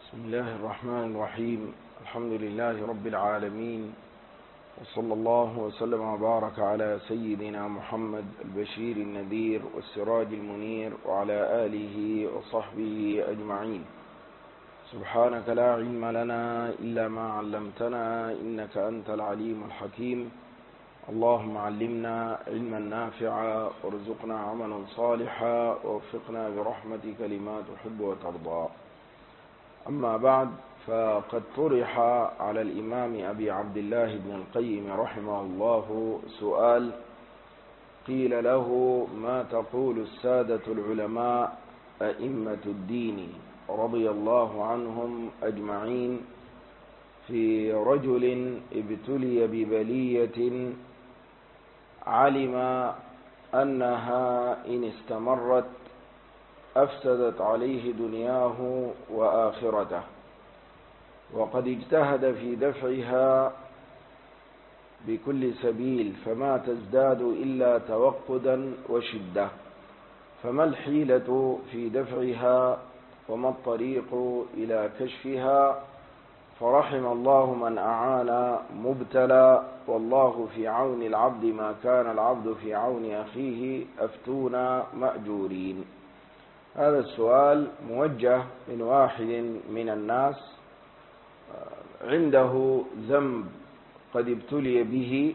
بسم الله الرحمن الرحيم. الحمد لله رب العالمين، وصلى الله وسلم وبارك على سيدنا محمد البشير النذير والسراج المنير وعلى آله وصحبه أجمعين. سبحانك لا علم لنا إلا ما علمتنا إنك أنت العليم الحكيم. اللهم علمنا علما نافعا وارزقنا عملا صالحا ووفقنا برحمتك لما تحب وترضى. أما بعد، فقد طرح على الإمام أبي عبد الله بن القيم رحمه الله سؤال، قيل له: ما تقول السادة العلماء أئمة الدين رضي الله عنهم أجمعين في رجل ابتلي ببلية علم أنها إن استمرت أفسدت عليه دنياه وآخرته، وقد اجتهد في دفعها بكل سبيل فما تزداد إلا توقدا وشدة، فما الحيلة في دفعها وما الطريق إلى كشفها؟ فرحم الله من أعان مبتلى، والله في عون العبد ما كان العبد في عون أخيه، أفتونا مأجورين. هذا السؤال موجه من واحد من الناس عنده ذنب قد ابتلي به،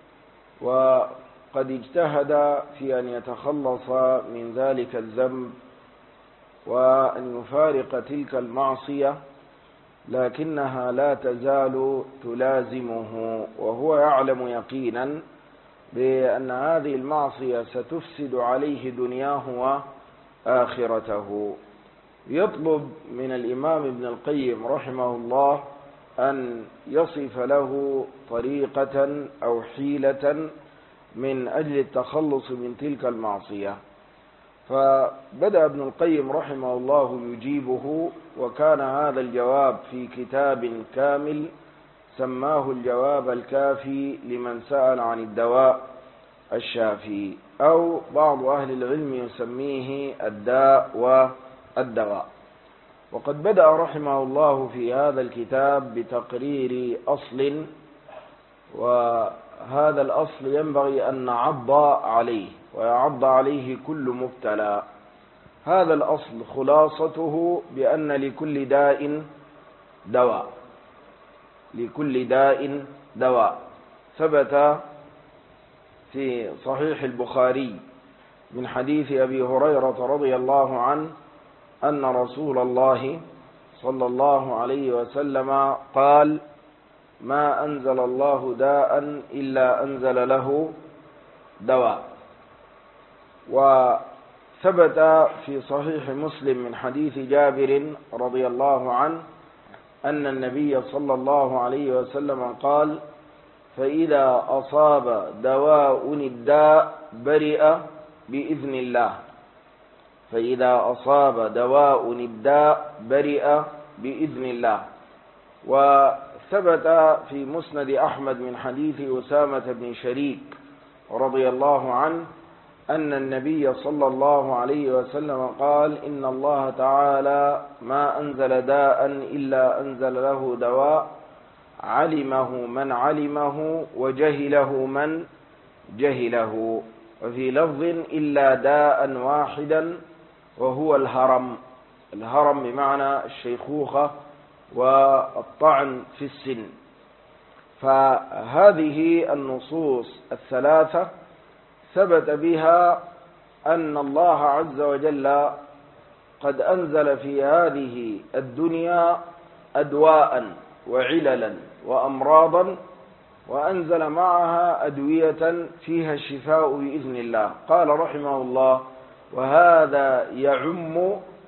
وقد اجتهد في أن يتخلص من ذلك الذنب وأن يفارق تلك المعصية، لكنها لا تزال تلازمه، وهو يعلم يقينا بأن هذه المعصية ستفسد عليه دنياه وآخرته. يطلب من الإمام ابن القيم رحمه الله أن يصف له طريقة أو حيلة من أجل التخلص من تلك المعصية. فبدأ ابن القيم رحمه الله يجيبه، وكان هذا الجواب في كتاب كامل سماه الجواب الكافي لمن سأل عن الدواء الشافي، أو بعض أهل العلم يسميه الداء والدواء. وقد بدأ رحمه الله في هذا الكتاب بتقرير أصل، وهذا الأصل ينبغي أن نعض عليه ويعض عليه كل مبتلى. هذا الأصل خلاصته بأن لكل داء دواء، لكل داء دواء. ثبت في صحيح البخاري من حديث أبي هريرة رضي الله عنه أن رسول الله صلى الله عليه وسلم قال: ما أنزل الله داء إلا أنزل له دواء. وثبت في صحيح مسلم من حديث جابر رضي الله عنه أن النبي صلى الله عليه وسلم قال: فإذا أصاب دواء الداء برئ بإذن الله، فإذا أصاب دواء الداء برئ بإذن الله. وثبت في مسند أحمد من حديث أسامة بن شريك رضي الله عنه أن النبي صلى الله عليه وسلم قال: إن الله تعالى ما أنزل داء إلا أنزل له دواء، علمه من علمه وجهله من جهله. وفي لفظ: إلا داء واحدا وهو الهرم. الهرم بمعنى الشيخوخة والطعن في السن. فهذه النصوص الثلاثة ثبت بها أن الله عز وجل قد أنزل في هذه الدنيا أدواء وعللا وأمراضا، وأنزل معها أدوية فيها الشفاء بإذن الله. قال رحمه الله: وهذا يعم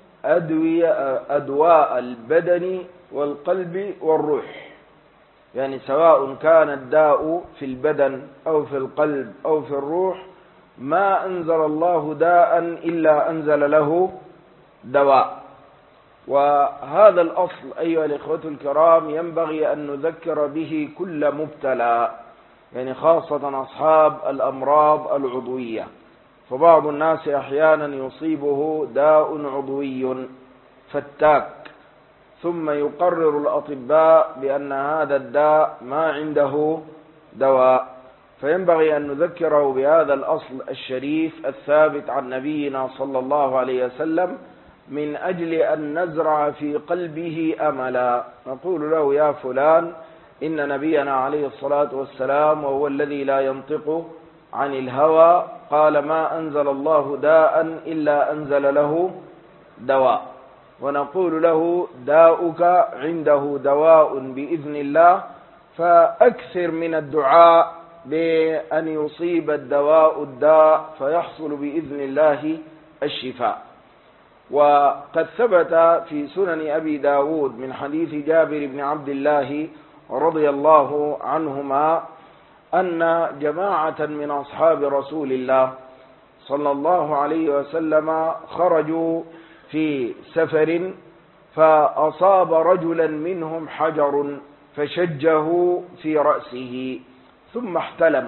أدواء البدن والقلب والروح، يعني سواء كان الداء في البدن أو في القلب أو في الروح، ما أنزل الله داء إلا أنزل له دواء. وهذا الأصل أيها الإخوة الكرام ينبغي أن نذكر به كل مبتلى، يعني خاصة أصحاب الأمراض العضوية. فبعض الناس أحيانا يصيبه داء عضوي فتاك، ثم يقرر الأطباء بأن هذا الداء ما عنده دواء. فينبغي أن نذكره بهذا الأصل الشريف الثابت عن نبينا صلى الله عليه وسلم من أجل أن نزرع في قلبه أملا. نقول له: يا فلان، إن نبينا عليه الصلاة والسلام، وهو الذي لا ينطق عن الهوى، قال: ما أنزل الله داء إلا أنزل له دواء. ونقول له: داؤك عنده دواء بإذن الله، فأكثر من الدعاء بأن يصيب الدواء الداء فيحصل بإذن الله الشفاء. وقد ثبت في سنن أبي داود من حديث جابر بن عبد الله رضي الله عنهما أن جماعة من أصحاب رسول الله صلى الله عليه وسلم خرجوا في سفر، فأصاب رجلا منهم حجر فشجه في رأسه ثم احتلم،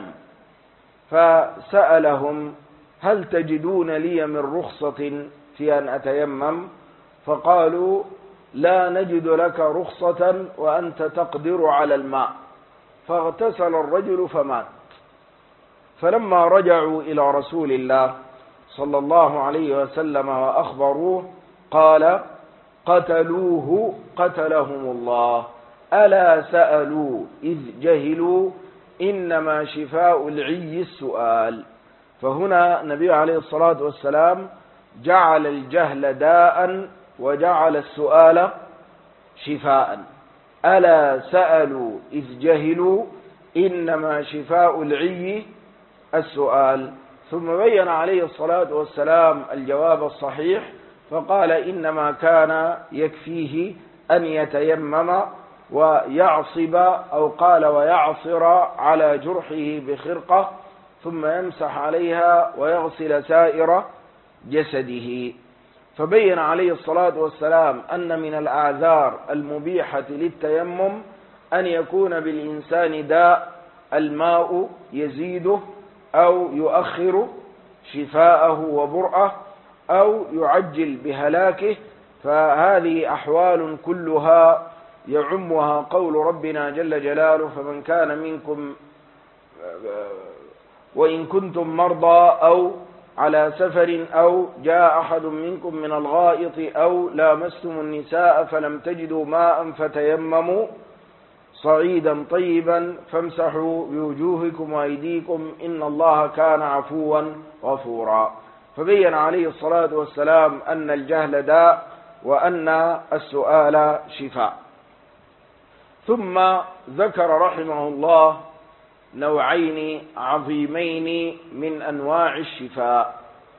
فسألهم: هل تجدون لي من رخصة في أن أتيمم؟ فقالوا: لا نجد لك رخصة وأنت تقدر على الماء. فاغتسل الرجل فمات. فلما رجعوا إلى رسول الله صلى الله عليه وسلم وأخبروه قال: قتلوه قتلهم الله، ألا سألوا إذ جهلوا، إنما شفاء العي السؤال. فهنا النبي عليه الصلاة والسلام جعل الجهل داء وجعل السؤال شفاء. ألا سألوا إذ جهلوا، إنما شفاء العي السؤال. ثم بين عليه الصلاة والسلام الجواب الصحيح، فقال: إنما كان يكفيه أن يتيمم ويعصب، أو قال ويعصر على جرحه بخرقة ثم يمسح عليها ويغسل سائر جسده. فبين عليه الصلاة والسلام أن من الأعذار المبيحة للتيمم أن يكون بالإنسان داء الماء يزيده أو يؤخر شفاءه وبرأه أو يعجل بهلاكه، فهذه أحوال كلها يعمها قول ربنا جل جلاله: فمن كان منكم وإن كنتم مرضى أو على سفر أو جاء أحد منكم من الغائط أو لامستم النساء فلم تجدوا ماء فتيمموا صعيدا طيبا فامسحوا بوجوهكم وأيديكم إن الله كان عفوا غفورا. فبين عليه الصلاة والسلام أن الجهل داء وأن السؤال شفاء. ثم ذكر رحمه الله نوعين عظيمين من أنواع الشفاء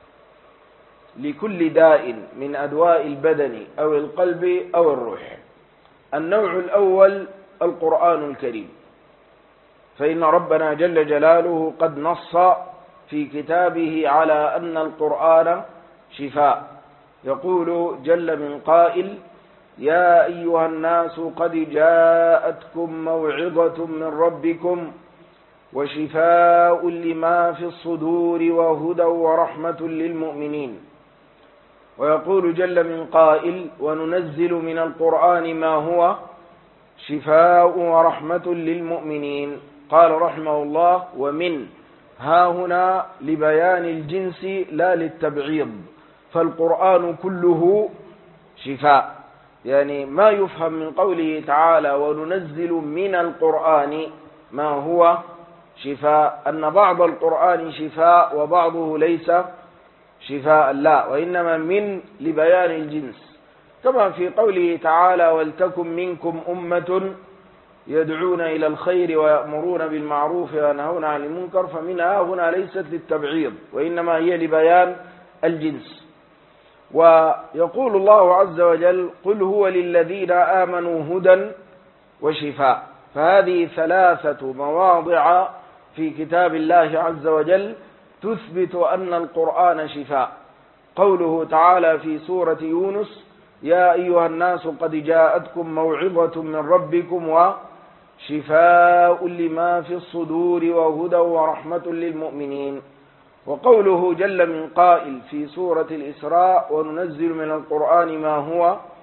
لكل داء من أدواء البدن أو القلب أو الروح. النوع الأول القرآن الكريم، فإن ربنا جل جلاله قد نص في كتابه على أن القرآن شفاء. يقول جل من قائل: يا أيها الناس قد جاءتكم موعظة من ربكم وشفاء لما في الصدور وهدى ورحمة للمؤمنين. ويقول جل من قائل: وننزل من القرآن ما هو شفاء ورحمة للمؤمنين. قال رحمه الله: ومن ها هنا لبيان الجنس لا للتبعيض، فالقرآن كله شفاء، يعني ما يفهم من قوله تعالى وننزل من القرآن ما هو شفاء أن بعض القرآن شفاء وبعضه ليس شفاء، لا، وإنما من لبيان الجنس، كما في قوله تعالى: ولتكن منكم أمة يدعون إلى الخير ويأمرون بالمعروف وينهون عن المنكر، فمنها هنا ليست للتبعيض وإنما هي لبيان الجنس. ويقول الله عز وجل: قل هو للذين آمنوا هدى وشفاء. فهذه ثلاثة مواضع في كتاب الله عز وجل تثبت أن القرآن شفاء. قوله تعالى في سورة يونس: يا أيها الناس قد جاءتكم موعظة من ربكم وشفاء لما في الصدور وهدى ورحمة للمؤمنين. وقوله جل من قائل في سورة الإسراء: وننزل من القرآن ما هو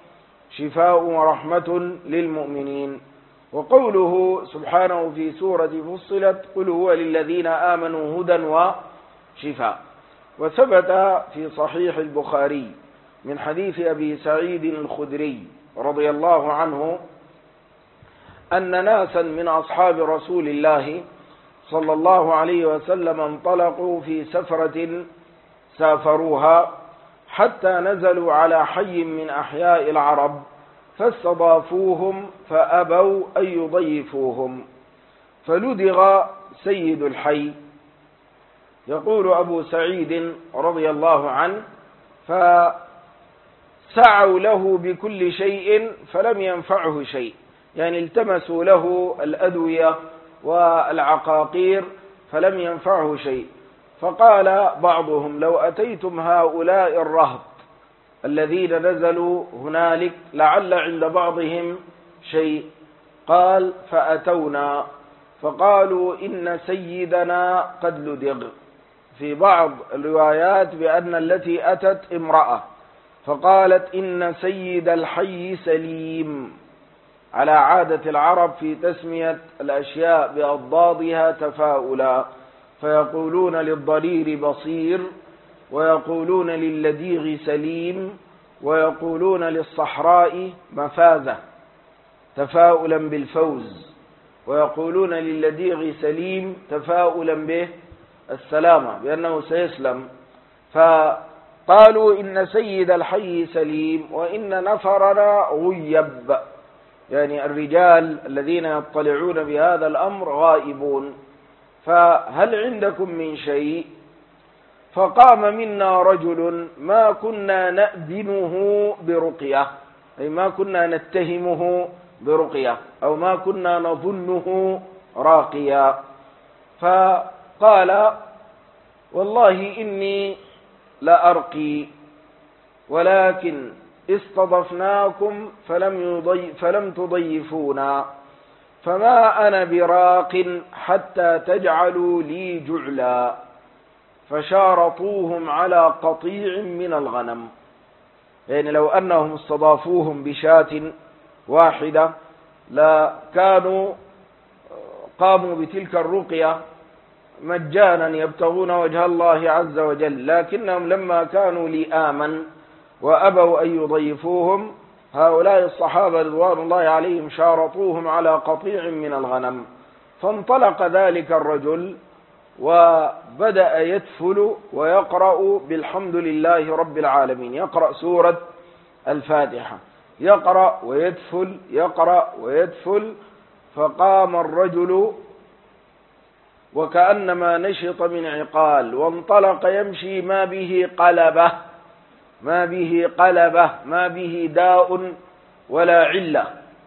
شفاء ورحمة للمؤمنين. وقوله سبحانه في سورة فصلت قل هو للذين آمنوا هدى وشفاء. وثبت في صحيح البخاري من حديث أبي سعيد الخدري رضي الله عنه أن ناسا من أصحاب رسول الله صلى الله عليه وسلم انطلقوا في سفرة سافروها حتى نزلوا على حي من أحياء العرب فاستضافوهم فأبوا أن يضيفوهم، فلدغ سيد الحي. يقول أبو سعيد رضي الله عنه فسعوا له بكل شيء فلم ينفعه شيء، يعني التمسوا له الأدوية والعقاقير فلم ينفعه شيء. فقال بعضهم لو أتيتم هؤلاء الرهط الذين نزلوا هنالك لعل عند بعضهم شيء. قال فأتونا فقالوا إن سيدنا قد لدغ. في بعض الروايات بأن التي أتت امرأة فقالت إن سيد الحي سليم، على عادة العرب في تسمية الأشياء بأضدادها تفاؤلا، فيقولون للضرير بصير، ويقولون للديغ سليم، ويقولون للصحراء مفازة تفاؤلا بالفوز، ويقولون للديغ سليم تفاؤلا به السلامة بأنه سيسلم. فقالوا إن سيد الحي سليم وإن نفرنا غيب، يعني الرجال الذين يطلعون بهذا الأمر غائبون، فهل عندكم من شيء؟ فقام منا رجل ما كنا نأذنه برقية، أي ما كنا نتهمه برقية أو ما كنا نظنه راقيا، فقال والله إني لأرقي ولكن استضفناكم فلم تضيفونا، فما أنا براق حتى تجعلوا لي جعلا. فشارطوهم على قطيع من الغنم، يعني لو أنهم استضافوهم بشاة واحدة لكانوا قاموا بتلك الرقية مجانا يبتغون وجه الله عز وجل، لكنهم لما كانوا لآمن وأبوا أن يضيفوهم هؤلاء الصحابة رضوان الله عليهم شارطوهم على قطيع من الغنم. فانطلق ذلك الرجل وبدأ يتفل ويقرأ بالحمد لله رب العالمين، يقرأ سورة الفاتحة، يقرأ ويتفل يقرأ ويتفل. فقام الرجل وكأنما نشط من عقال وانطلق يمشي ما به قلبة، ما به قلبة، ما به داء ولا علة.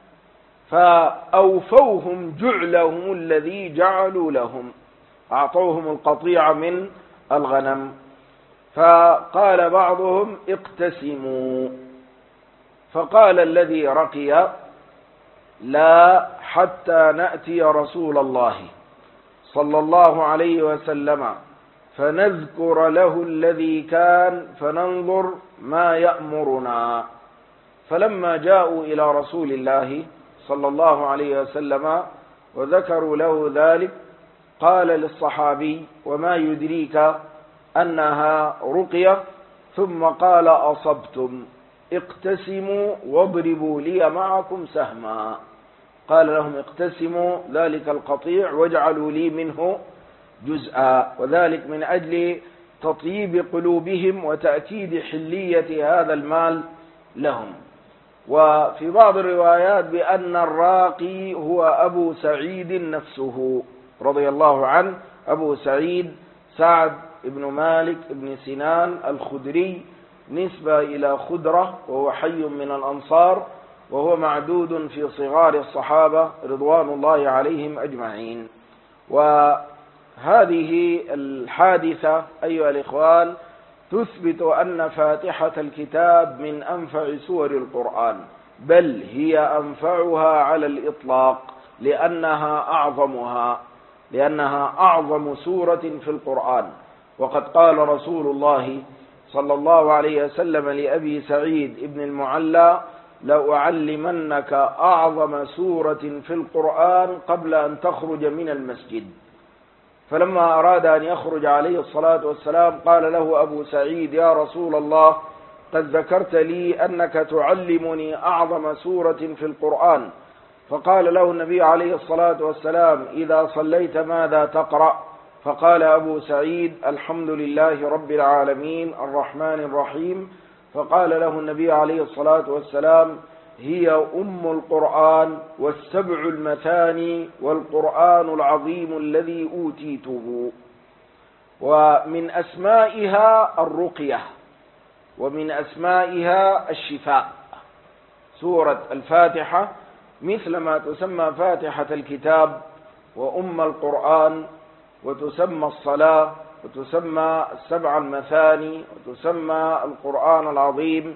فأوفوهم جعلهم الذي جعلوا لهم، أعطوهم القطيع من الغنم. فقال بعضهم اقتسموا، فقال الذي رقي لا حتى نأتي رسول الله صلى الله عليه وسلم فنذكر له الذي كان فننظر ما يأمرنا. فلما جاءوا إلى رسول الله صلى الله عليه وسلم وذكروا له ذلك قال للصحابي وما يدريك أنها رقية؟ ثم قال أصبتم، اقتسموا واضربوا لي معكم سهما. قال لهم اقتسموا ذلك القطيع واجعلوا لي منه جزءا، وذلك من أجل تطيب قلوبهم وتأكيد حلية هذا المال لهم. وفي بعض الروايات بأن الراقي هو أبو سعيد نفسه رضي الله عنه، أبو سعيد سعد بن مالك بن سنان الخدري، نسبة إلى خدرة، وهو حي من الأنصار، وهو معدود في صغار الصحابة رضوان الله عليهم أجمعين. وهذه الحادثة أيها الإخوان تثبت أن فاتحة الكتاب من أنفع سور القرآن، بل هي أنفعها على الإطلاق لأنها أعظم سورة في القرآن. وقد قال رسول الله صلى الله عليه وسلم لأبي سعيد بن المعلى لأعلمنك أعظم سورة في القرآن قبل أن تخرج من المسجد. فلما أراد أن يخرج عليه الصلاة والسلام قال له أبو سعيد: يا رسول الله، قد ذكرت لي أنك تعلمني أعظم سورة في القرآن. فقال له النبي عليه الصلاة والسلام: إذا صليت ماذا تقرأ؟ فقال أبو سعيد: الحمد لله رب العالمين الرحمن الرحيم. فقال له النبي عليه الصلاة والسلام: هي أم القرآن والسبع المثاني والقرآن العظيم الذي أوتيته. ومن أسمائها الرقية، ومن أسمائها الشفاء. سورة الفاتحة مثل ما تسمى فاتحة الكتاب وأم القرآن، وتسمى الصلاة، وتسمى السبع المثاني، وتسمى القرآن العظيم،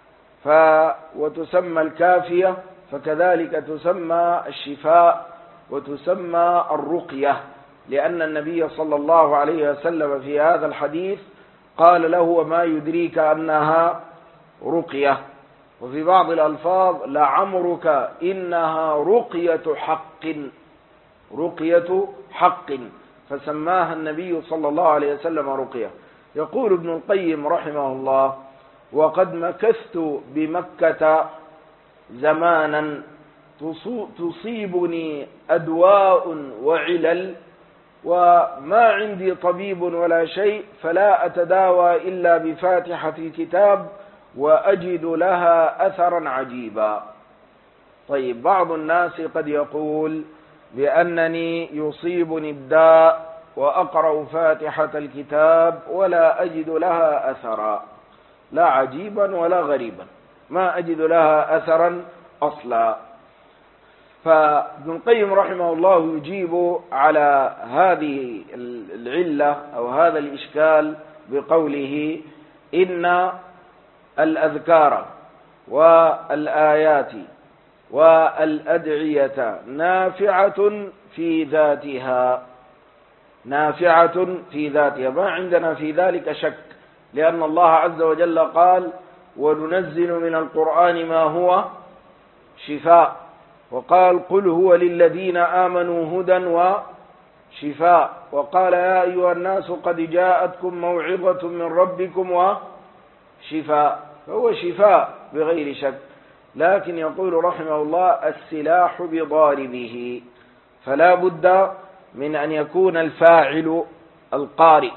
وتسمى الكافية، فكذلك تسمى الشفاء وتسمى الرقية، لأن النبي صلى الله عليه وسلم في هذا الحديث قال له: وما يدريك أنها رقية. وفي بعض الألفاظ: لعمرك إنها رقية حق، رقية حق، فسماها النبي صلى الله عليه وسلم رقية. يقول ابن القيم رحمه الله: وقد مكثت بمكة زمانا تصيبني أدواء وعلل، وما عندي طبيب ولا شيء، فلا أتداوى إلا بفاتحة الكتاب وأجد لها أثرا عجيبا. طيب، بعض الناس قد يقول بأنني يصيبني الداء وأقرأ فاتحة الكتاب ولا أجد لها أثرا، لا عجيبا ولا غريبا، ما أجد لها أثرا أصلا. فابن القيم رحمه الله يجيب على هذه العلة أو هذا الإشكال بقوله: إن الأذكار والآيات والأدعية نافعة في ذاتها، نافعة في ذاتها، ما عندنا في ذلك شك، لأن الله عز وجل قال: وننزل من القرآن ما هو شفاء، وقال: قل هو للذين آمنوا هدى وشفاء، وقال: يا أيها الناس قد جاءتكم موعظة من ربكم وشفاء، فهو شفاء بغير شك. لكن يقول رحمه الله: السلاح بضاربه، فلا بد من أن يكون الفاعل القارئ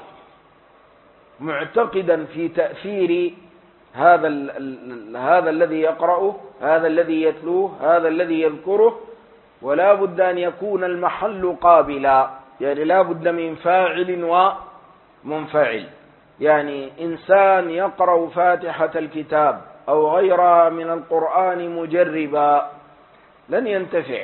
معتقدا في تأثير هذا الذي يقرأه، هذا الذي يتلوه، هذا الذي يذكره، ولا بد أن يكون المحل قابلا، يعني لا بد من فاعل ومنفعل. يعني إنسان يقرأ فاتحة الكتاب أو غيرها من القرآن مجربا لن ينتفع،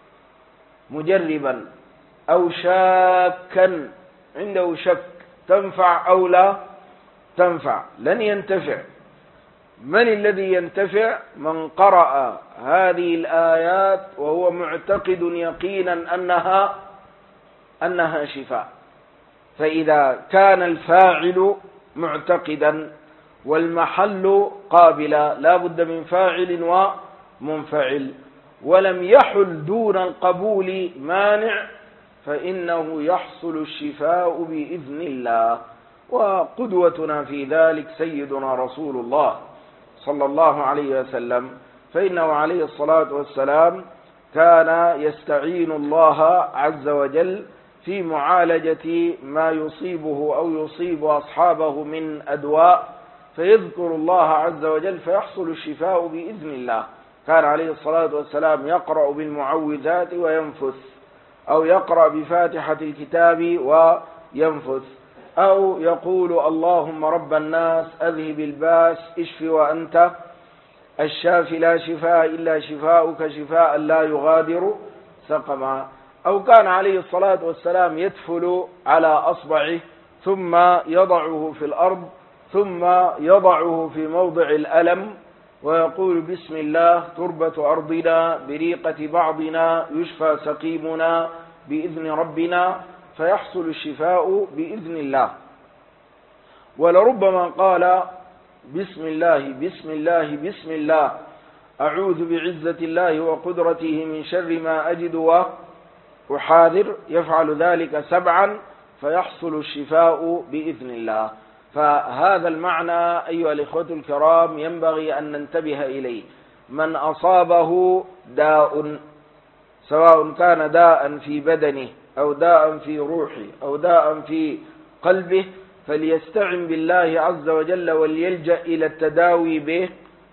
مجربا أو شاكا عنده شك تنفع أو لا تنفع لن ينتفع. من الذي ينتفع؟ من قرأ هذه الآيات وهو معتقد يقينا أنها شفاء. فإذا كان الفاعل معتقدا والمحل قابلا، لا بد من فاعل ومنفعل، ولم يحل دون القبول مانع، فإنه يحصل الشفاء بإذن الله. وقدوتنا في ذلك سيدنا رسول الله صلى الله عليه وسلم، فإنه عليه الصلاة والسلام كان يستعين الله عز وجل في معالجة ما يصيبه أو يصيب أصحابه من أدواء، فيذكر الله عز وجل فيحصل الشفاء بإذن الله. كان عليه الصلاة والسلام يقرأ بالمعوذات وينفث، أو يقرأ بفاتحة الكتاب وينفث، أو يقول: اللهم رب الناس أذهب الباس اشف وأنت الشافي لا شفاء إلا شفاؤك شفاء لا يغادر سقما. أو كان عليه الصلاة والسلام يتفل على أصبعه ثم يضعه في الأرض ثم يضعه في موضع الألم ويقول: بسم الله تربة أرضنا بريقة بعضنا يشفى سقيمنا بإذن ربنا، فيحصل الشفاء بإذن الله. ولربما قال: بسم الله بسم الله بسم الله أعوذ بعزة الله وقدرته من شر ما أجد وأحاذر، يفعل ذلك 7 فيحصل الشفاء بإذن الله. فهذا المعنى أيها الإخوة الكرام ينبغي أن ننتبه إليه. من أصابه داء، سواء كان داء في بدنه أو داء في روحه أو داء في قلبه، فليستعن بالله عز وجل وليلجأ إلى التداوي به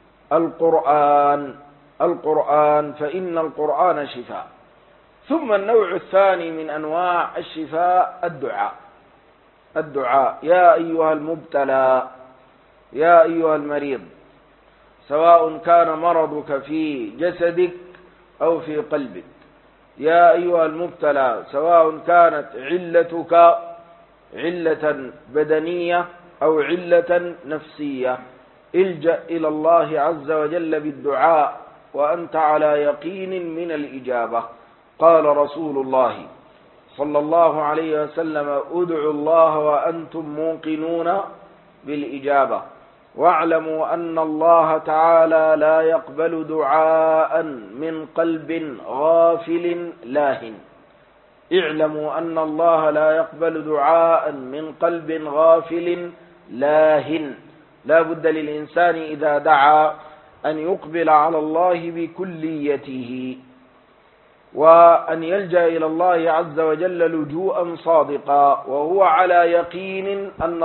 القرآن، فإن القرآن شفاء. ثم النوع الثاني من أنواع الشفاء الدعاء. يا أيها المبتلى، يا أيها المريض، سواء كان مرضك في جسدك أو في قلبك، يا أيها المبتلى، سواء كانت علتك علة بدنية أو علة نفسية، الجأ إلى الله عز وجل بالدعاء وأنت على يقين من الإجابة. قال رسول الله صلى الله عليه وسلم: ادعوا الله وأنتم موقنون بالإجابة، واعلموا أن الله تعالى لا يقبل دعاء من قلب غافل لاهٍ. اعلموا أن الله لا يقبل دعاء من قلب غافل لاهٍ. لا بد للإنسان إذا دعا أن يقبل على الله بكليته، وأن يلجأ إلى الله عز وجل لجوءا صادقا، وهو على يقين أن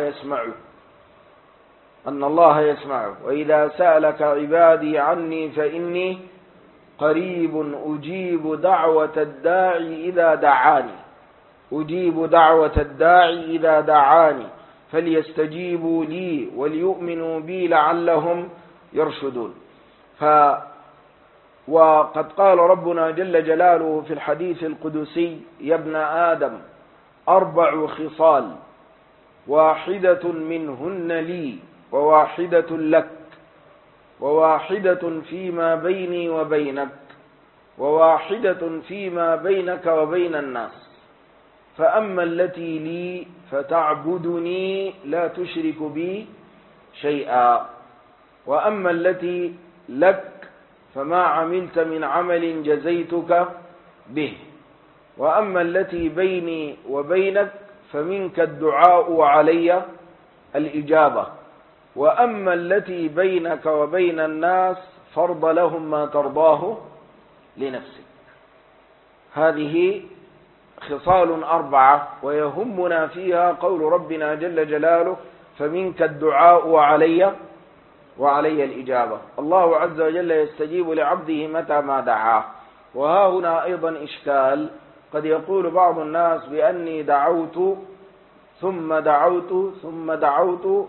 الله يسمعه. وإذا سألك عبادي عني فإني قريب أجيب دعوة الداعي إذا دعاني فليستجيبوا لي وليؤمنوا بي لعلهم يرشدون. وقد قال ربنا جل جلاله في الحديث القدسي: يا ابن آدم 4 خصال، واحدة منهن لي وواحدة لك، وواحدة فيما بيني وبينك، وواحدة فيما بينك وبين الناس. فأما التي لي فتعبدني لا تشرك بي شيئا، وأما التي لك فما عملت من عمل جزيتك به، وأما التي بيني وبينك فمنك الدعاء وعلي الإجابة، وأما التي بينك وبين الناس فرض لهم ما ترضاه لنفسك. هذه خصال 4 ويهمنا فيها قول ربنا جل جلاله: فمنك الدعاء وعلي الإجابة. الله عز وجل يستجيب لعبده متى ما دعاه. وها هنا أيضا إشكال: قد يقول بعض الناس بأني دعوت ثم دعوت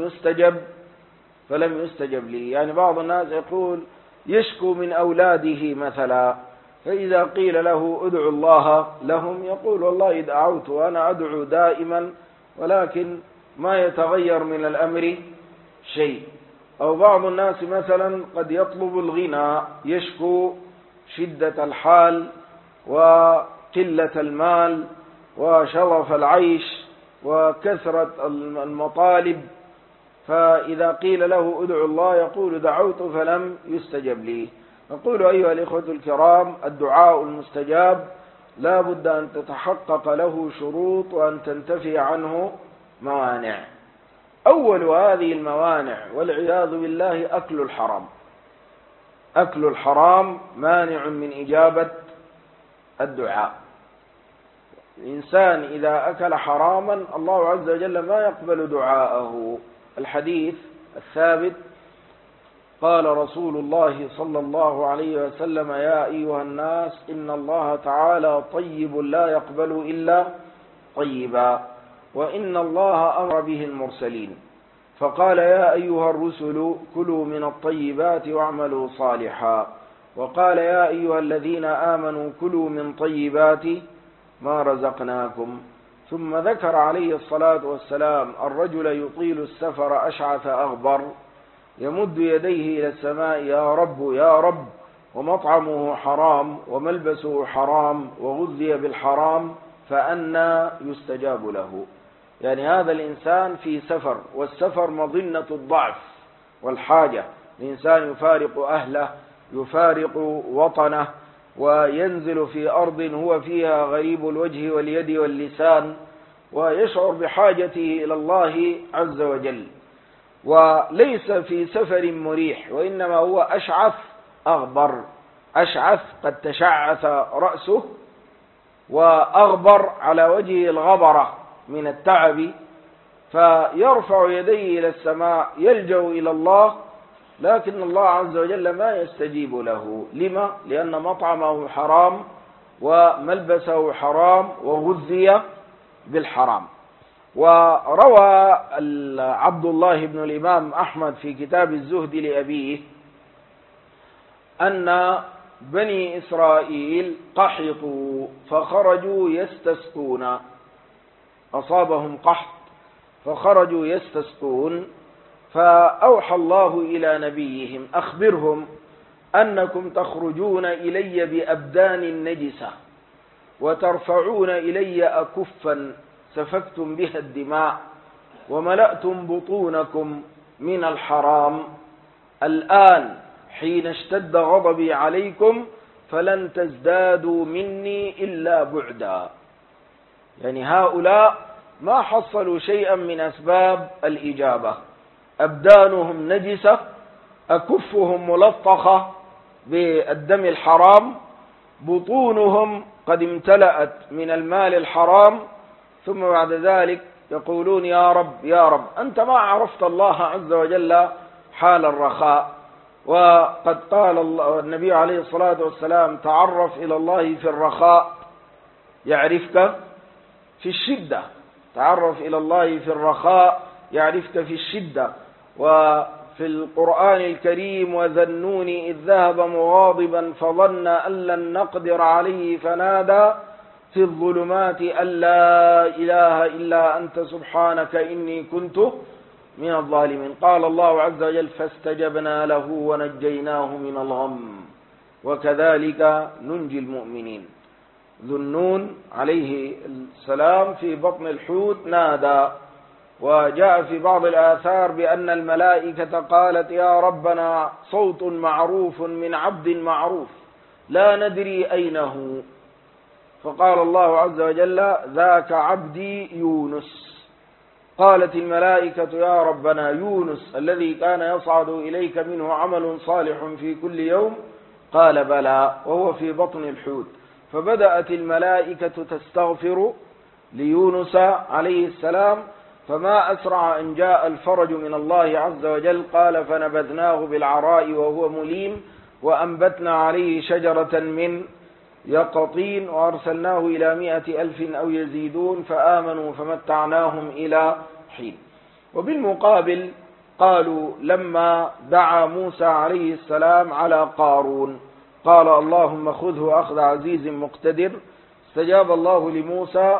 فلم يستجب لي. يعني بعض الناس يقول يشكو من أولاده مثلا، فإذا قيل له ادعو الله لهم يقول والله دعوت وأنا أدعو دائما ولكن ما يتغير من الأمر شيء. أو بعض الناس مثلا قد يطلب الغنى، يشكو شدة الحال وقلة المال وشرف العيش وكثرة المطالب، فإذا قيل له ادعو الله يقول دعوت فلم يستجب لي. نقول أيها الإخوة الكرام: الدعاء المستجاب لا بد أن تتحقق له شروط وأن تنتفي عنه موانع. أول هذه الموانع والعياذ بالله أكل الحرام مانع من إجابة الدعاء. الإنسان إذا أكل حراما الله عز وجل ما يقبل دعاءه. الحديث الثابت: قال رسول الله صلى الله عليه وسلم: يا أيها الناس إن الله تعالى طيب لا يقبل إلا طيبا، وإن الله أمر به المرسلين فقال: يا أيها الرسل كلوا من الطيبات واعملوا صالحا، وقال: يا أيها الذين آمنوا كلوا من طيبات ما رزقناكم. ثم ذكر عليه الصلاة والسلام الرجل يطيل السفر أشعث أغبر يمد يديه إلى السماء: يا رب يا رب، ومطعمه حرام وملبسه حرام وغذي بالحرام، فأنى يستجاب له. يعني هذا الإنسان في سفر، والسفر مظنة الضعف والحاجة، الإنسان يفارق أهله، يفارق وطنه، وينزل في أرض هو فيها غريب الوجه واليد واللسان، ويشعر بحاجته إلى الله عز وجل، وليس في سفر مريح، وإنما هو أشعث أغبر، أشعث قد تشعث رأسه وأغبر على وجهه الغبرة من التعب، فيرفع يديه إلى السماء يلجأ إلى الله، لكن الله عز وجل ما يستجيب له. لما؟ لأن مطعمه حرام وملبسه حرام وغذي بالحرام. وروى عبد الله بن الإمام أحمد في كتاب الزهد لأبيه أن بني إسرائيل قحطوا فخرجوا يستسقون، أصابهم قحط فخرجوا يستسقون، فأوحى الله إلى نبيهم: أخبرهم أنكم تخرجون إلي بأبدان نجسة وترفعون إلي أكفا سفكتم بها الدماء وملأتم بطونكم من الحرام، الآن حين اشتد غضبي عليكم فلن تزدادوا مني إلا بعدا. يعني هؤلاء ما حصلوا شيئا من أسباب الإجابة، أبدانهم نجسة، أكفهم ملطخة بالدم الحرام، بطونهم قد امتلأت من المال الحرام، ثم بعد ذلك يقولون: يا رب يا رب، أنت ما عرفت الله عز وجل حال الرخاء. وقد قال النبي عليه الصلاة والسلام: تعرف إلى الله في الرخاء يعرفك في الشدة، تعرف إلى الله في الرخاء يعرفك في الشدة. وفي القرآن الكريم: وذا النون إذ ذهب مغاضبا فظن أن لن نقدر عليه فنادى في الظلمات أن لا إله إلا أنت سبحانك إني كنت من الظالمين. قال الله عز وجل: فاستجبنا له ونجيناه من الغم وكذلك ننجي المؤمنين. ذو النون عليه السلام في بطن الحوت نادى، وجاء في بعض الآثار بأن الملائكة قالت: يا ربنا صوت معروف من عبد معروف لا ندري أين هو، فقال الله عز وجل: ذاك عبدي يونس. قالت الملائكة: يا ربنا يونس الذي كان يصعد إليك منه عمل صالح في كل يوم؟ قال: بلى، وهو في بطن الحوت. فبدأت الملائكة تستغفر ليونس عليه السلام، فما أسرع أن جاء الفرج من الله عز وجل. قال: فنبذناه بالعراء وهو مليم وأنبتنا عليه شجرة من يقطين وأرسلناه إلى 100,000 أو يزيدون فآمنوا فمتعناهم إلى حين. وبالمقابل قالوا لما دعا موسى عليه السلام على قارون قال: اللهم خذه أخذ عزيز مقتدر، استجاب الله لموسى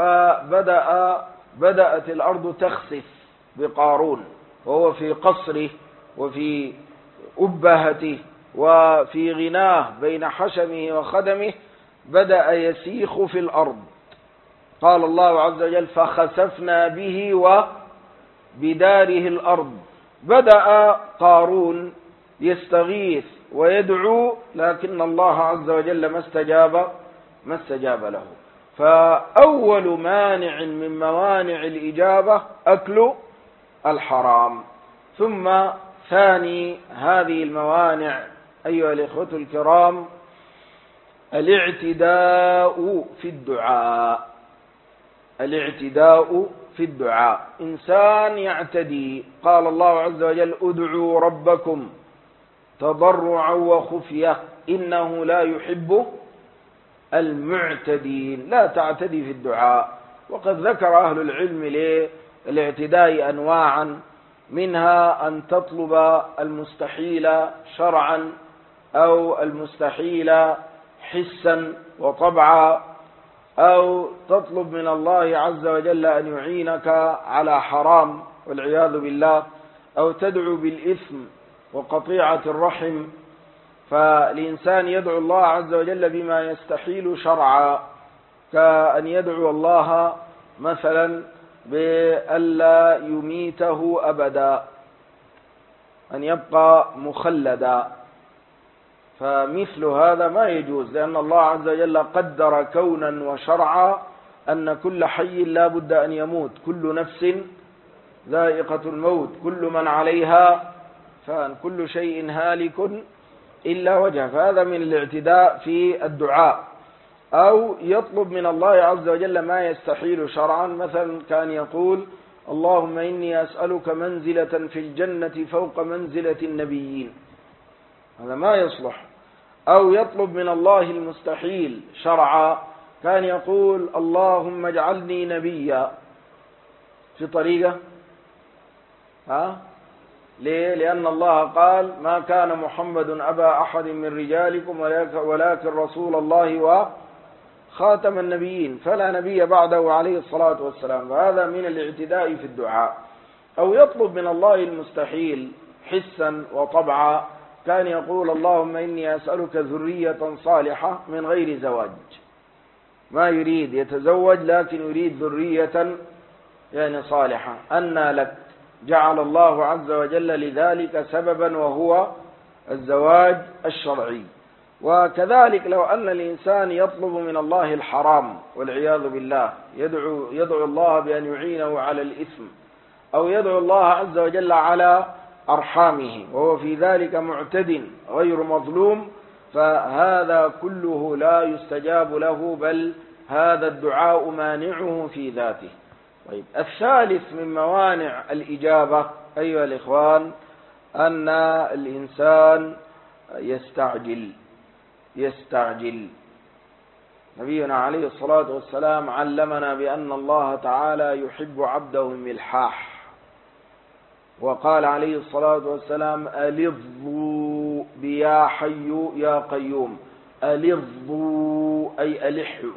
فبدأت الأرض تخسف بقارون، وهو في قصره وفي أبهته وفي غناه بين حشمه وخدمه، بدأ يسيخ في الأرض. قال الله عز وجل: فخسفنا به وبداره الأرض. بدأ قارون يستغيث ويدعو، لكن الله عز وجل ما استجاب له. فأول مانع من موانع الإجابة أكل الحرام. ثم ثاني هذه الموانع أيها الإخوة الكرام الاعتداء في الدعاء. الاعتداء في الدعاء، إنسان يعتدي. قال الله عز وجل: ادعوا ربكم تضرعا وخفية إنه لا يحب المعتدين. لا تعتدي في الدعاء. وقد ذكر أهل العلم للاعتداء أنواعا، منها أن تطلب المستحيل شرعا أو المستحيل حسا وطبعا، أو تطلب من الله عز وجل أن يعينك على حرام والعياذ بالله، أو تدعو بالإثم وقطيعة الرحم. فالإنسان يدعو الله عز وجل بما يستحيل شرعا، كأن يدعو الله مثلا بألا يميته أبدا، أن يبقى مخلدا، فمثل هذا ما يجوز، لأن الله عز وجل قدر كونا وشرعا أن كل حي لا بد أن يموت، كل نفس ذائقة الموت، كل من عليها فان، كل شيء هالك إلا وجهه. فهذا من الاعتداء في الدعاء. أو يطلب من الله عز وجل ما يستحيل شرعا، مثلا كان يقول اللهم إني أسألك منزلة في الجنة فوق منزلة النبيين، هذا ما يصلح. أو يطلب من الله المستحيل شرعا، كان يقول اللهم اجعلني نبيا، في طريقة ليه؟ لأن الله قال ما كان محمد أبا أحد من رجالكم ولكن رسول الله وخاتم النبيين، فلا نبي بعده عليه الصلاة والسلام. فهذا من الاعتداء في الدعاء. أو يطلب من الله المستحيل حسا وطبعا، كان يقول اللهم إني أسألك ذرية صالحة من غير زواج، ما يريد يتزوج لكن يريد ذرية يعني صالحة. أنى لك؟ جعل الله عز وجل لذلك سببا وهو الزواج الشرعي. وكذلك لو أن الإنسان يطلب من الله الحرام والعياذ بالله، يدعو الله بأن يعينه على الإثم، أو يدعو الله عز وجل على أرحامه وهو في ذلك معتد غير مظلوم، فهذا كله لا يستجاب له، بل هذا الدعاء مانعه في ذاته. طيب، الثالث من موانع الإجابة أيها الإخوان أن الإنسان يستعجل. نبينا عليه الصلاة والسلام علمنا بأن الله تعالى يحب عبده الملحاح، وقال عليه الصلاة والسلام ألظوا بيا حي يا قيوم. ألظوا أي ألحوا،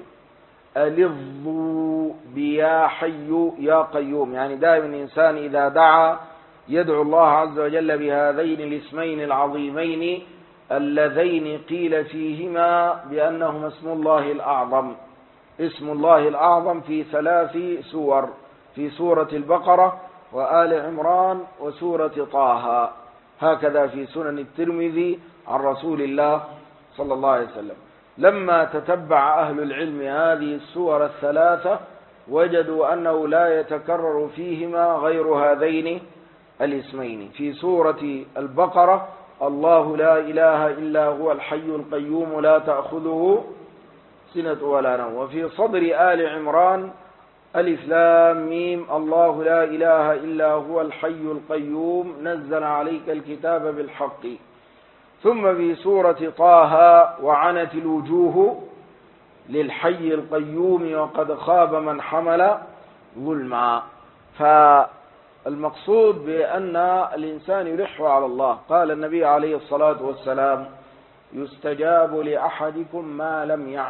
ألظوا بيا حي يا قيوم، يعني دائما الإنسان إذا دعا يدعو الله عز وجل بهذين الاسمين العظيمين اللذين قيل فيهما بأنهما اسم الله الأعظم. اسم الله الأعظم في 3 سور، في سورة البقرة وآل عمران وسورة طه، هكذا في سنن الترمذي عن رسول الله صلى الله عليه وسلم. لما تتبع أهل العلم هذه السور ال3 وجدوا أنه لا يتكرر فيهما غير هذين الاسمين. في سورة البقرة الله لا إله إلا هو الحي القيوم لا تأخذه سنة ولا نوم. وفي صدر آل عمران ألف لام ميم الله لا إله إلا هو الحي القيوم نزل عليك الكتاب بالحق. ثم في سورة طه وعنت الوجوه للحي القيوم وقد خاب من حمل ظلما. فالمقصود بأن الإنسان يلح على الله. قال النبي عليه الصلاة والسلام يستجاب لأحدكم ما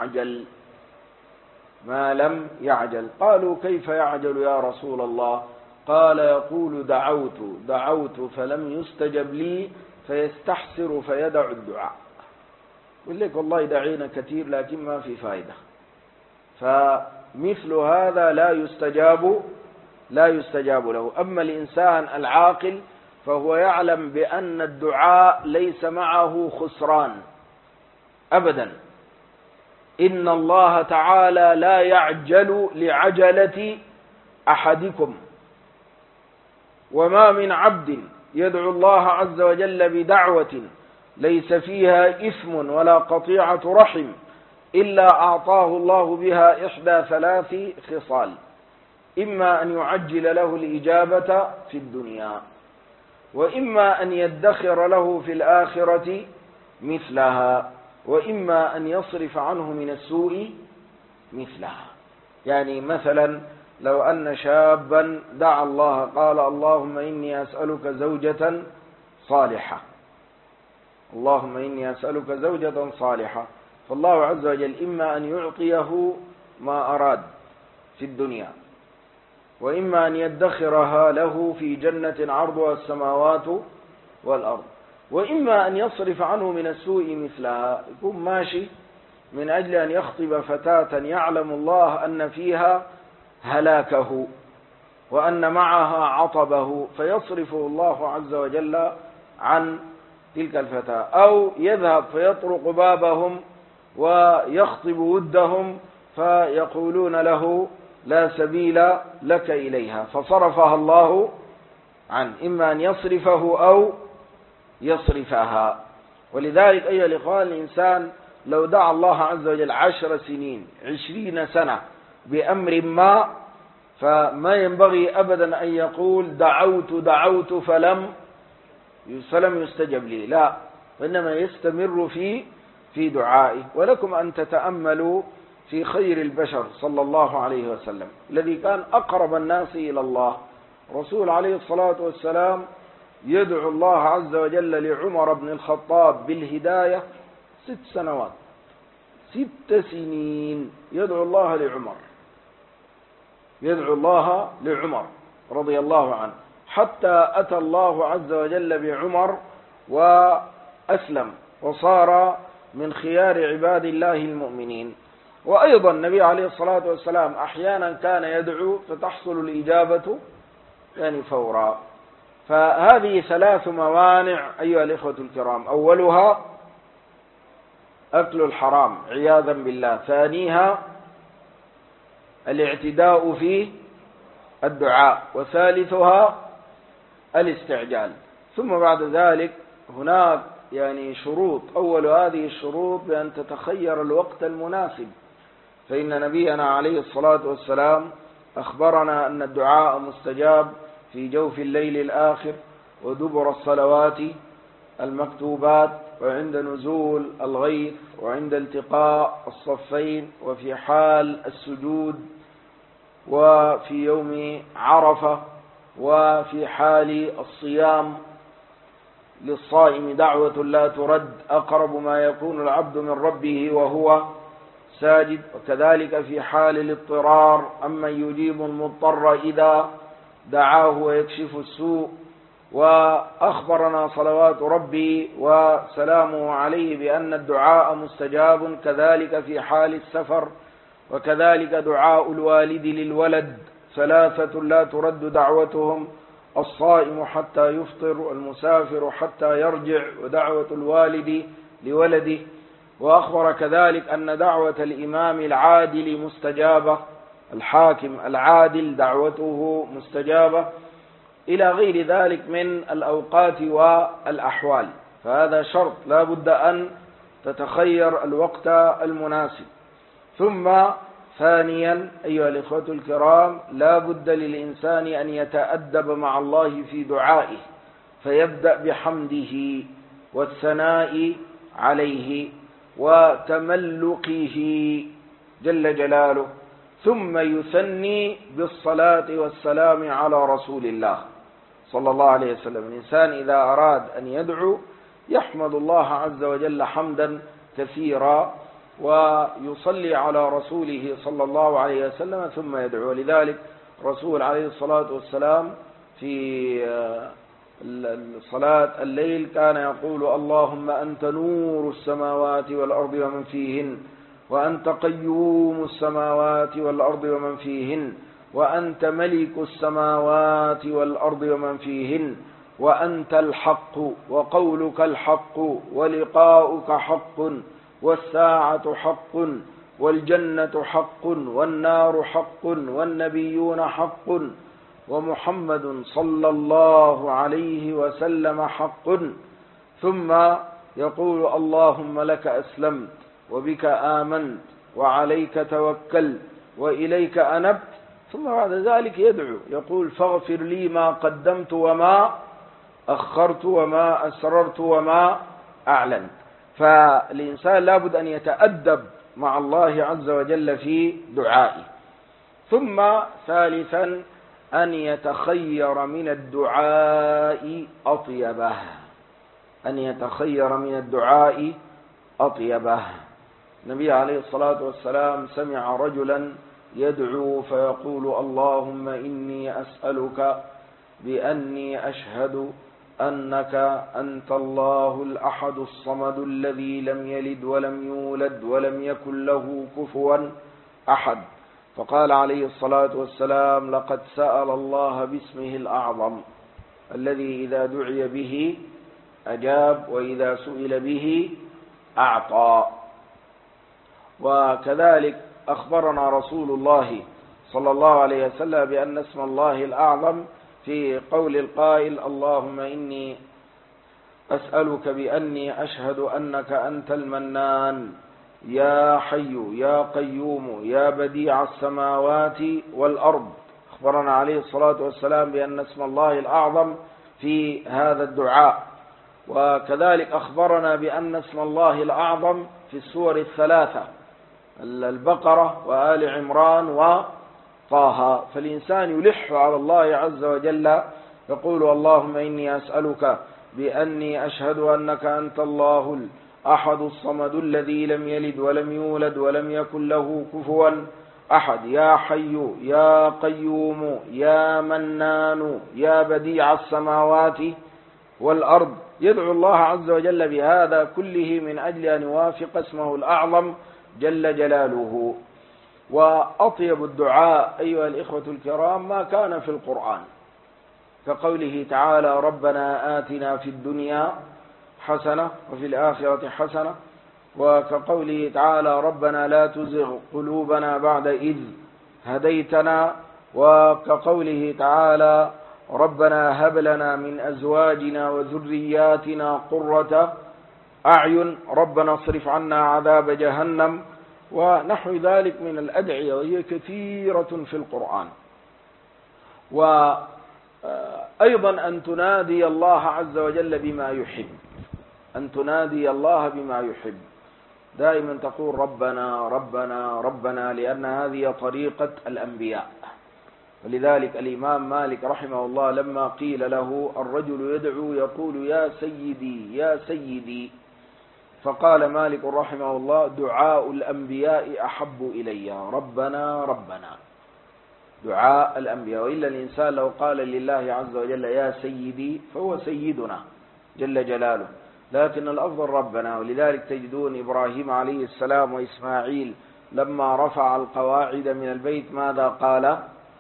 لم يعجل. قالوا كيف يعجل يا رسول الله؟ قال يقول دعوت فلم يستجب لي فيستحسر فيدع الدعاء. يقول لك والله دعينا كثير لكن ما في فائدة. فمثل هذا لا يستجاب له. أما الإنسان العاقل فهو يعلم بأن الدعاء ليس معه خسران أبدا. إن الله تعالى لا يعجل لعجلة أحدكم، وما من عبد يدعو الله عز وجل بدعوة ليس فيها إثم ولا قطيعة رحم إلا أعطاه الله بها إحدى 3 خصال: إما أن يعجل له الإجابة في الدنيا، وإما أن يدخر له في الآخرة مثلها، وإما أن يصرف عنه من السوء مثلها. يعني مثلا لو أن شابا دعا الله قال اللهم إني أسألك زوجة صالحة، اللهم إني أسألك زوجة صالحة، فالله عز وجل إما أن يعطيه ما أراد في الدنيا، وإما أن يدخرها له في جنة عرضها السماوات والأرض، وإما أن يصرف عنه من السوء مثلها. يكون ماشي من أجل أن يخطب فتاة يعلم الله أن فيها هلاكه وأن معها عطبه، فيصرفه الله عز وجل عن تلك الفتاة، أو يذهب فيطرق بابهم ويخطب ودهم فيقولون له لا سبيل لك إليها، فصرفها الله عنه، إما أن يصرفه أو يصرفها. ولذلك أيها الإخوان، الإنسان لو دعا الله عز وجل 10 سنين 20 سنة بأمر ما، فما ينبغي أبدا أن يقول دعوت فلم يستجب لي، لا، وإنما يستمر في دعائه. ولكم أن تتأملوا في خير البشر صلى الله عليه وسلم الذي كان أقرب الناس إلى الله، رسول عليه الصلاة والسلام يدعو الله عز وجل لعمر بن الخطاب بالهداية 6 سنوات، 6 سنين يدعو الله لعمر رضي الله عنه، حتى أتى الله عز وجل بعمر وأسلم وصار من خيار عباد الله المؤمنين. وأيضا النبي عليه الصلاة والسلام أحيانا كان يدعو فتحصل الإجابة يعني فورا. فهذه 3 موانع أيها الإخوة الكرام: أولها أكل الحرام عياذا بالله، ثانيها الاعتداء في الدعاء، وثالثها الاستعجال. ثم بعد ذلك هناك يعني شروط. أول هذه الشروط بأن تتخير الوقت المناسب، فإن نبينا عليه الصلاة والسلام أخبرنا أن الدعاء مستجاب في جوف الليل الآخر، ودبر الصلوات المكتوبات، وعند نزول الغيث، وعند التقاء الصفين، وفي حال السجود، وفي يوم عرفة، وفي حال الصيام. للصائم دعوة لا ترد، أقرب ما يكون العبد من ربه وهو ساجد. وكذلك في حال الاضطرار، أما يجيب المضطر إذا دعاه ويكشف السوء. وأخبرنا صلوات ربي وسلامه عليه بأن الدعاء مستجاب كذلك في حال السفر، وكذلك دعاء الوالد للولد 3 لا ترد دعوتهم: الصائم حتى يفطر، والمسافر حتى يرجع، ودعوة الوالد لولده. وأخبر كذلك أن دعوة الإمام العادل مستجابة، الحاكم العادل دعوته مستجابة، إلى غير ذلك من الأوقات والأحوال. فهذا شرط لا بد أن تتخير الوقت المناسب. ثم ثانيا أيها الإخوة الكرام، لا بد للإنسان أن يتأدب مع الله في دعائه، فيبدأ بحمده والثناء عليه وتملقه جل جلاله، ثم يثني بالصلاة والسلام على رسول الله صلى الله عليه وسلم. الإنسان إذا أراد أن يدعو يحمد الله عز وجل حمدا كثيرا، ويصلي على رسوله صلى الله عليه وسلم ثم يدعو. لذلك الرسول عليه الصلاة والسلام في صلاة الليل كان يقول: اللهم أنت نور السماوات والأرض ومن فيهن، وأنت قيوم السماوات والأرض ومن فيهن، وأنت ملك السماوات والأرض ومن فيهن، وأنت الحق وقولك الحق ولقاؤك حق والساعة حق والجنة حق والنار حق والنبيون حق ومحمد صلى الله عليه وسلم حق. ثم يقول: اللهم لك أسلمت وبك آمنت وعليك توكلت وإليك أنبت. ثم بعد ذلك يدعو يقول: فاغفر لي ما قدمت وما أخرت وما أسررت وما أعلنت. فالإنسان لابد أن يتأدب مع الله عز وجل في دعائه. ثم ثالثا أن يتخير من الدعاء أطيبه، أن يتخير من الدعاء أطيبه. النبي عليه الصلاة والسلام سمع رجلا يدعو فيقول: اللهم إني أسألك بأني أشهد أنك أنت الله الأحد الصمد الذي لم يلد ولم يولد ولم يكن له كفوا أحد. فقال عليه الصلاة والسلام: لقد سأل الله باسمه الأعظم الذي إذا دعي به أجاب، وإذا سئل به أعطى. وكذلك أخبرنا رسول الله صلى الله عليه وسلم بأن اسم الله الأعظم في قول القائل: اللهم إني أسألك بأني أشهد أنك أنت المنان يا حي يا قيوم يا بديع السماوات والأرض. أخبرنا عليه الصلاة والسلام بأن اسم الله الأعظم في هذا الدعاء. وكذلك أخبرنا بأن اسم الله الأعظم في السور الثلاثة: البقرة وآل عمران وطه. فالإنسان يلح على الله عز وجل يقول: اللهم إني أسألك بأني أشهد أنك أنت الله الأحد الصمد الذي لم يلد ولم يولد ولم يكن له كفوا أحد، يا حي يا قيوم يا منان يا بديع السماوات والأرض. يدعو الله عز وجل بهذا كله من أجل أن يوافق اسمه الأعظم جل جلاله. وأطيب الدعاء أيها الإخوة الكرام ما كان في القرآن، كقوله تعالى: ربنا آتنا في الدنيا حسنة وفي الآخرة حسنة، وكقوله تعالى: ربنا لا تزغ قلوبنا بعد إذ هديتنا، وكقوله تعالى: ربنا هب لنا من أزواجنا وذرياتنا قرة أعين، ربنا اصرف عنا عذاب جهنم، ونحو ذلك من الأدعية، وهي كثيرة في القرآن. وأيضا أن تنادي الله عز وجل بما يحب، أن تنادي الله بما يحب، دائما تقول ربنا ربنا ربنا، لأن هذه طريقة الأنبياء. ولذلك الإمام مالك رحمه الله لما قيل له الرجل يدعو يقول يا سيدي يا سيدي، فقال مالك رحمه الله: دعاء الأنبياء أحب إلي، ربنا ربنا، دعاء الأنبياء. وإلا الإنسان لو قال لله عز وجل يا سيدي فهو سيدنا جل جلاله، لكن الأفضل ربنا. ولذلك تجدون إبراهيم عليه السلام وإسماعيل لما رفع القواعد من البيت ماذا قال؟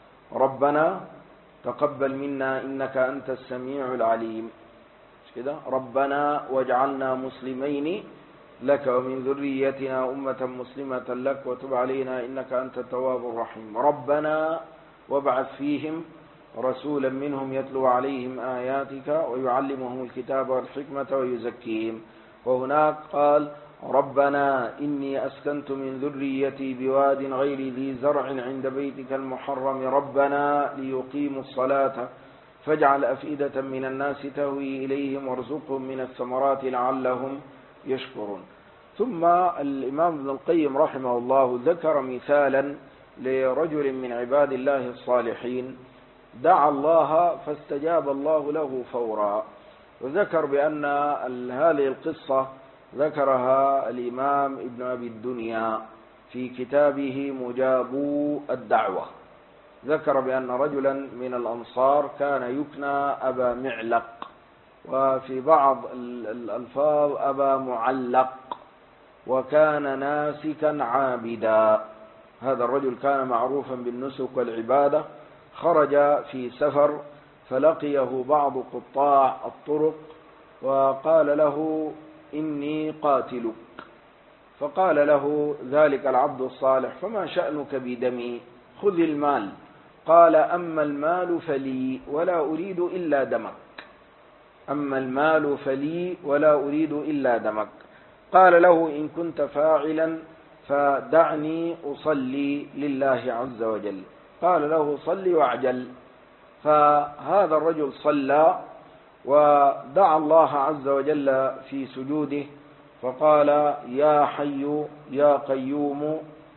ربنا تقبل منا إنك أنت السميع العليم، مش كده؟ ربنا واجعلنا مسلمين لك ومن ذريتنا أمة مسلمة لك وتب علينا إنك أنت التواب الرحيم، ربنا وابعث فيهم رسولا منهم يتلو عليهم آياتك ويعلمهم الكتاب والحكمة ويزكيهم. وهناك قال: ربنا إني أسكنت من ذريتي بواد غير ذي زرع عند بيتك المحرم ربنا ليقيموا الصلاة فاجعل أفئدة من الناس تهوي إليهم وارزقهم من الثمرات لعلهم يشكرون. ثم الإمام ابن القيم رحمه الله ذكر مثالا لرجل من عباد الله الصالحين دعا الله فاستجاب الله له فورا، وذكر بأن هذه القصة ذكرها الإمام ابن أبي الدنيا في كتابه مجابو الدعوة. ذكر بأن رجلا من الأنصار كان يكنى أبا معلق، وفي بعض الألفاظ أبا معلق، وكان ناسكا عابدا. هذا الرجل كان معروفا بالنسك والعبادة. خرج في سفر فلقيه بعض قطاع الطرق وقال له: إني قاتلك. فقال له ذلك العبد الصالح: فما شأنك بدمي؟ خذ المال. قال: أما المال فلي ولا أريد إلا دمك، أما المال فلي ولا أريد إلا دمك. قال له: إن كنت فاعلا فدعني أصلي لله عز وجل. قال له: صلي واعجل. فهذا الرجل صلى ودعا الله عز وجل في سجوده فقال: يا حي يا قيوم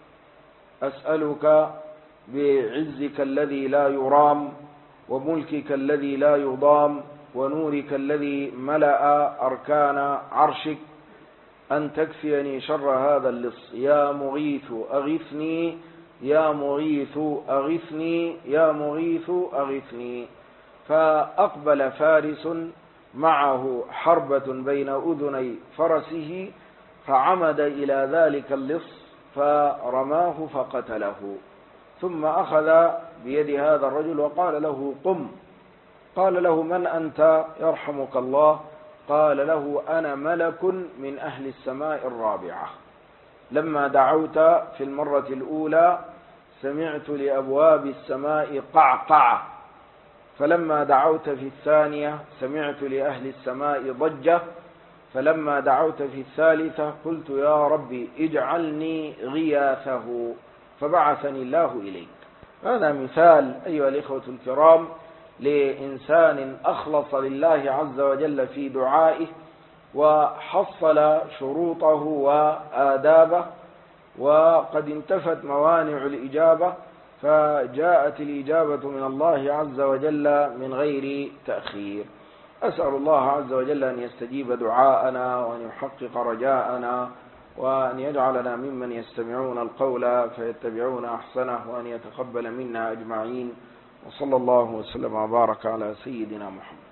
أسألك بعزك الذي لا يرام وملكك الذي لا يضام ونورك الذي ملأ أركان عرشك أن تكفيني شر هذا اللص، يا مغيث أغثني يا مغيث أغثني يا مغيث أغثني. فأقبل فارس معه حربة بين أذني فرسه فعمد إلى ذلك اللص فرماه فقتله، ثم أخذ بيد هذا الرجل وقال له: قم. قال له: من أنت؟ يرحمك الله. قال له: أنا ملك من أهل السماء الرابعة. لما دعوت في المرة الأولى سمعت لأبواب السماء قعقعة، فلما دعوت في الثانية سمعت لأهل السماء ضجة، فلما دعوت في الثالثة قلت: يا ربي اجعلني غياثه، فبعثني الله إليك. هذا مثال أيها الإخوة الكرام لإنسان أخلص لله عز وجل في دعائه وحصل شروطه وآدابه، وقد انتفت موانع الإجابة، فجاءت الإجابة من الله عز وجل من غير تأخير. أسأل الله عز وجل أن يستجيب دعاءنا وأن يحقق رجاءنا، وأن يجعلنا ممن يستمعون القول فيتبعون أحسنه، وأن يتقبل منا أجمعين. وصلى الله وسلم وبارك على سيدنا محمد.